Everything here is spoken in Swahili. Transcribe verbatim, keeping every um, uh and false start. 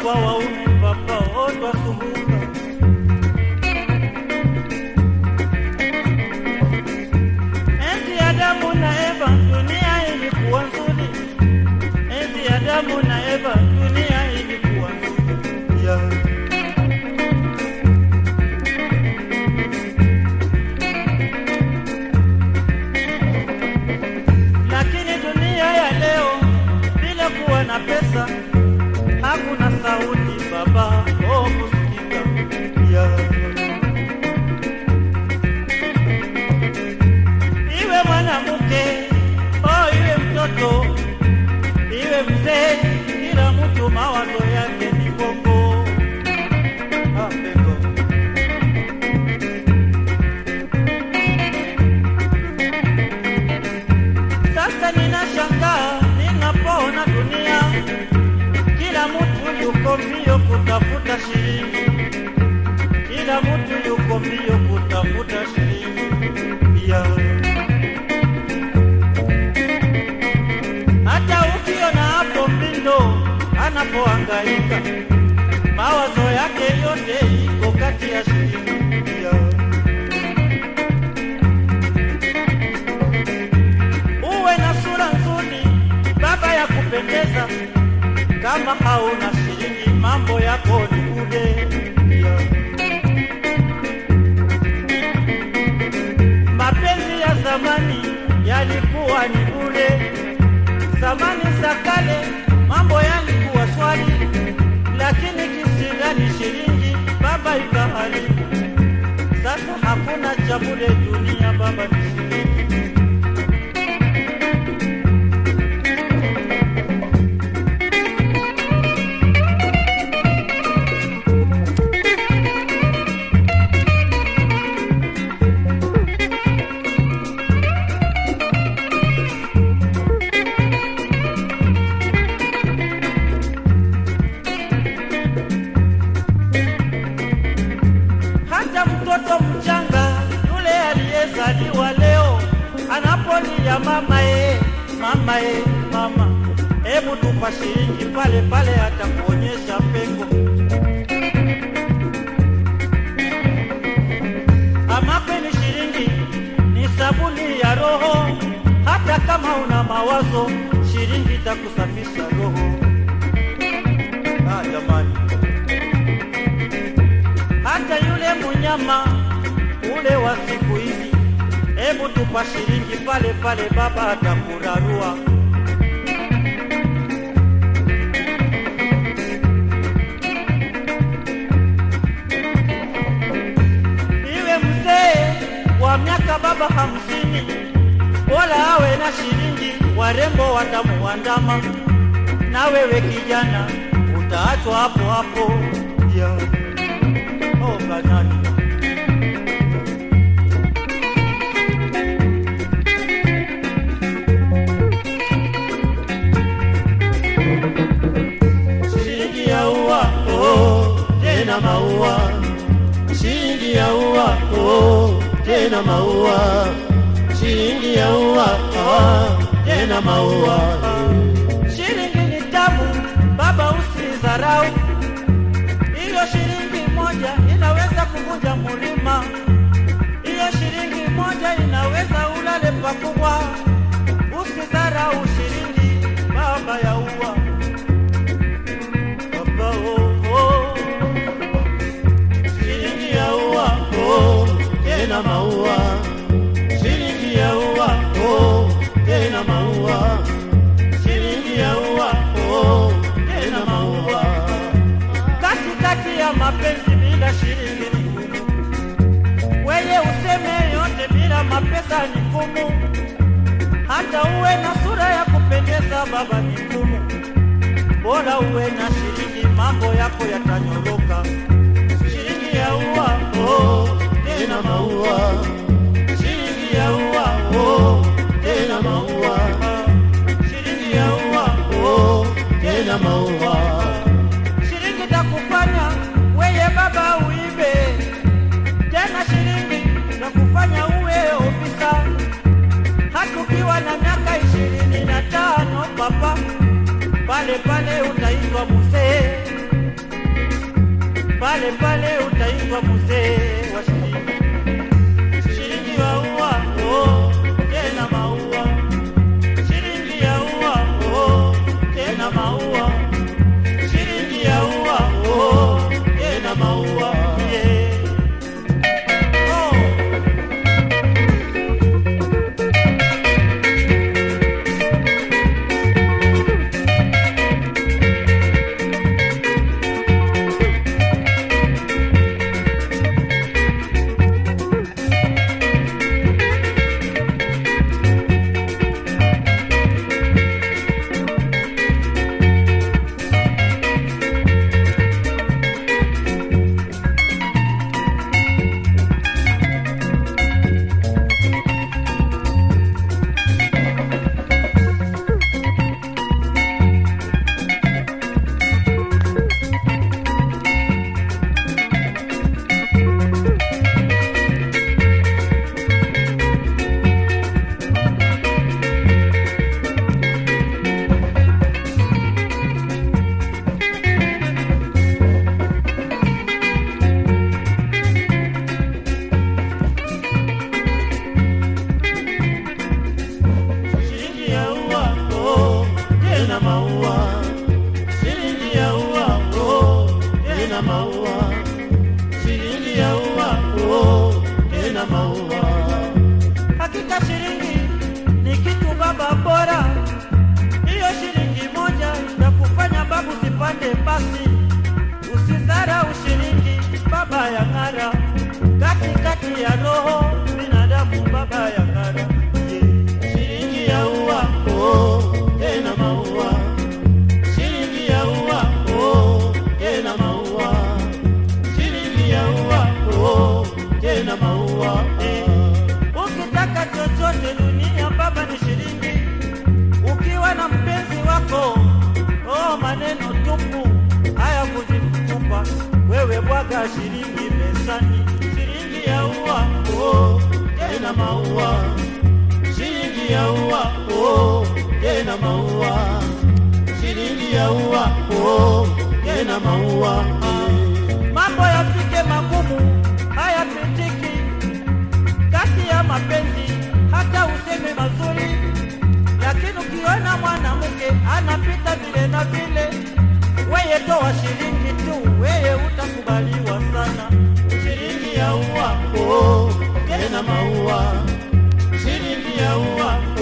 kwa waume papa otwa sumbuka. Enzi Adamu na Eva dunia ilikuwa nzuri. Enzi Adamu na Eva dunia ilikuwa nzuri. Yeah. Lakini dunia ya leo bila kuwa na pesa hakuna sauti baba oh kusikika. Yeah. Iwe mwanamke oh iwe mtoto iwe mzee, kila mtu mawazo yake ni bongo. Ah, bongo. Sasa ninashangaa ninapoona dunia kila mtu yuko mbio kutafuta shilingi, kila mtu yuko mbio kutafuta shilingi. Yeah. Hata ukiona hapo mbindo anapohangaika mawazo yake yote iko kati ya shilingi. Yeah. Uwe na sura nzuri baba ya kupendeza, kama hauna shilingi mambo yako ni bure. Yeah. Mapenzi ya zamani yalikuwa ni bure. Zamani za kale mambo yalikuwa swali, lakini kisirani shilingi baba ikaharibu. Sasa hakuna cha bure dunia baba ni shilingi. Mtoto mchanga yule aliyezaliwa leo anapolia mama e, mama e, mama, hebu tupa shilingi pale pale atakuonyesha pengo. Amapeni shilingi ni sabuni ya roho, hata kama una mawazo shilingi itakusafisha roho. Ah jamani, hata yule munyama ule wa siku hizi, hebu tupa shilingi pale pale baba atakurarua. Iwe mzee wa miaka baba hamsini, bora awe na shilingi, warembo watamuandama, na wewe kijana utaachwa hapo hapo. Yeah. Oh banani. Shilingi ya ua oh tena maua, shilingi ya ua oh tena maua, shilingi ya ua oh tena maua. Shilingi ni tamu baba usidharau, hiyo shilingi moja inaweza kuvunja mulima, hiyo shilingi moja inaweza ulale pakubwa. Usidharau shilingi baba ya ua baba oh, oh. Shilingi ya ua oh tena maua, shilingi ya ua oh tena maua, shilingi ya ua oh tena maua. Kati ya mapenzi bila shilingi ni ngumu, wewe useme yote bila mapesa ni ngumu, hata uwe na sura ya kupendeza baba ni ngumu. Bora uwe na shilingi mambo yako yatanyoroka. Shilingi ya ua oh tena maua, shilingi ya ua oh tena maua, shilingi ya ua oh tena maua. Shilingi takufanya wewe baba uibe, tena shilingi takufanya uwe ofisa, hata ukiwa na miaka ishirini na tano papa, pale pale utaitwa mzee. pale pale utaitwa mzee wa shilingi. Shilingi ya ua, oh, tena maua. Shilingi ya ua, oh, tena maua. Shilingi ya ua, oh, tena maua. Yeah. Hakika shilingi ni kitu baba bora. Hiyo shilingi moja itakufanya babu sipande basi. Usidharau shilingi baba ya ngara. Kati kati ya roho binadamu baba ya ngara. Shilingi ya ua, oh, tena maua. Shilingi ya ua, oh, tena maua. Shilingi ya ua, oh, tena maua. Ukitaka chochote dunia baba ni shilingi. Ukiwa na mpenzi wako, oh, maneno tupu haya kuzitupa. Wewe bwaga shilingi mezani. Shilingi ya ua, oh, tena maua. Shilingi ya ua, oh, tena maua. Shilingi ya ua, oh, tena maua. Mambo yafike magumu haya pitiki kati ya mapenzi, hata useme mazuri, lakini ukiona mwanamke anapita vile na vile, wewe toa shilingi tu, wewe utakubaliwa sana. Shilingi ya ua, oh, tena maua. Shilingi ya ua,